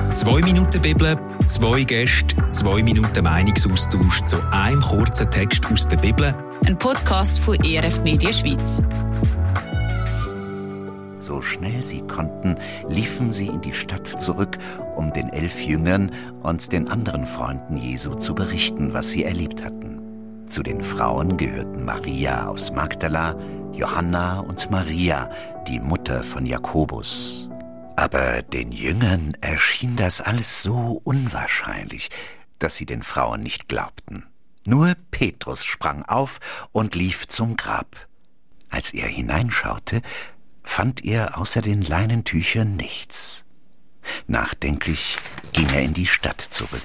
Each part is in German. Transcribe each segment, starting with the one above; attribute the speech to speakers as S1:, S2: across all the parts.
S1: 2 Minuten Bibel, 2 Gäste, 2 Minuten Meinungsaustausch zu einem kurzen Text aus der Bibel.
S2: Ein Podcast von ERF Media Schweiz.
S3: So schnell sie konnten, liefen sie in die Stadt zurück, um den 11 Jüngern und den anderen Freunden Jesu zu berichten, was sie erlebt hatten. Zu den Frauen gehörten Maria aus Magdala, Johanna und Maria, die Mutter von Jakobus. Aber den Jüngern erschien das alles so unwahrscheinlich, dass sie den Frauen nicht glaubten. Nur Petrus sprang auf und lief zum Grab. Als er hineinschaute, fand er außer den Leinentüchern nichts. Nachdenklich ging er in die Stadt zurück.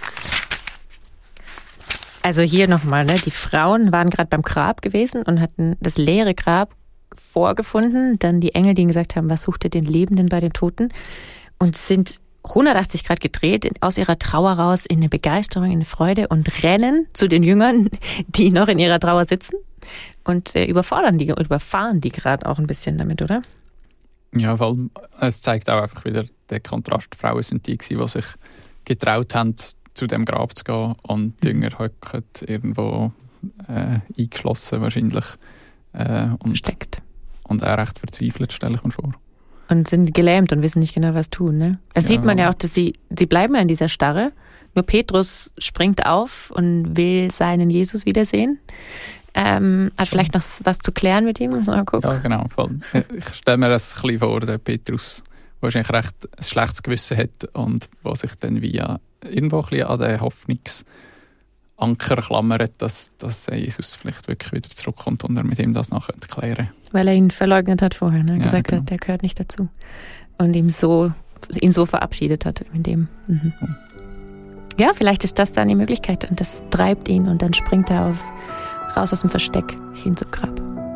S4: Also hier nochmal, die Frauen waren gerade beim Grab gewesen und hatten das leere Grab vorgefunden. Dann die Engel, die ihnen gesagt haben, was sucht ihr den Lebenden bei den Toten? Und sind 180 Grad gedreht, aus ihrer Trauer raus in eine Begeisterung, in eine Freude und rennen zu den Jüngern, die noch in ihrer Trauer sitzen und überfahren die gerade auch ein bisschen damit, oder?
S5: Ja, weil es zeigt auch einfach wieder den Kontrast. Die Frauen sind die sich getraut haben, zu dem Grab zu gehen, und die Jünger hocken irgendwo eingeschlossen wahrscheinlich.
S4: Versteckt.
S5: Und auch recht verzweifelt, stelle ich mir vor.
S4: Und sind gelähmt und wissen nicht genau, was tun. Ne? Das sieht man ja auch, dass sie bleiben ja in dieser Starre. Nur Petrus springt auf und will seinen Jesus wiedersehen. Hat vielleicht noch was zu klären mit ihm? Mal gucken.
S5: Ja, genau. Ich stelle mir das ein bisschen vor, der Petrus wahrscheinlich recht ein schlechtes Gewissen hat und was sich dann via irgendwo ein bisschen an den Hoffnungsanker klammert, dass Jesus vielleicht wirklich wieder zurückkommt und er mit ihm das noch klären könnte. Weil
S4: er ihn verleugnet hat vorher, ne? Gesagt hat, der gehört nicht dazu. Und ihn so verabschiedet hat in dem. Mhm. Ja, vielleicht ist das dann die Möglichkeit und das treibt ihn und dann springt er raus aus dem Versteck hin zum Grab.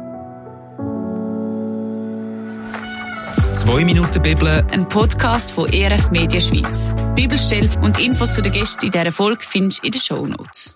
S1: 2 Minuten Bibel.
S2: Ein Podcast von ERF Media Schweiz. Bibelstelle und Infos zu den Gästen in dieser Folge findest du in den Shownotes.